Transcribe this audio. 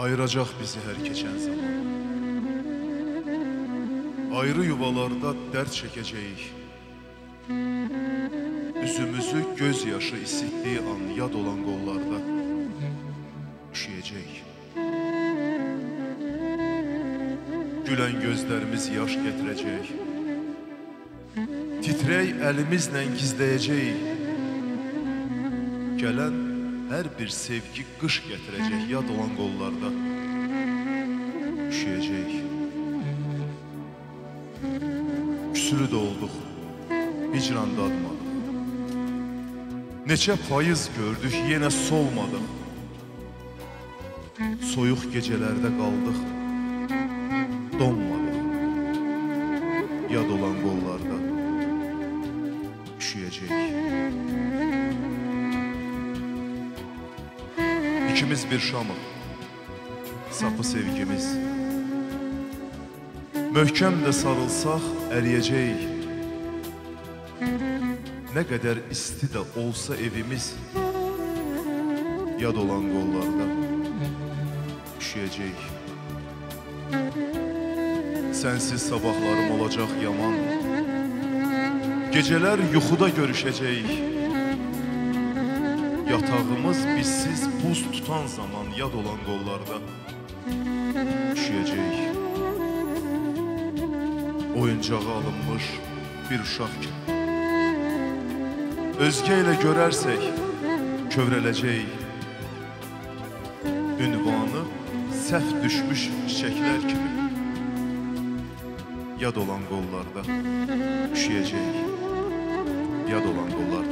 ayıracaq bizi hər keçən zaman. Ayrı yuvalarda dərd çəkəcəyik. Üzümüzü göz yaşı isitdiyi an yad olan qollarda üşüyəcəyik. Gülən gözlərimiz yaş gətirəcək. Titrək əlimizlə gizləyəcəyik. Gələn hər bir sevgi qış gətirəcək yad olan qollarda üşüyəcəyik. Küsülü də olduq, hicran dadmadıq. Neçə payız gördük, yenə solmadıq. Soyuq gecələrdə qaldıq, donmadıq. Yad olan qollarda üşüyəcəyik. İkimiz bir şamıq, sapı sevgimiz. Möhkəm də sarılsaq əriyəcəyik. Nə qədər isti də olsa evimiz, yad olan qollarda üşüyəcəyik. Sənsiz sabahlarım olacaq yaman. Gecələr yuxuda görüşəcəyik. Yatağımız bizsiz buz tutan zaman yad olan qollarda üşüyəcəyik. Oyuncağı alınmış bir uşaq kimi. Özgə ilə görərsək kövrələcəyik. Ünvanı səhv düşmüş çiçəklər kimi yad olan qollarda üşüyəcəyik. Yad olan qollarda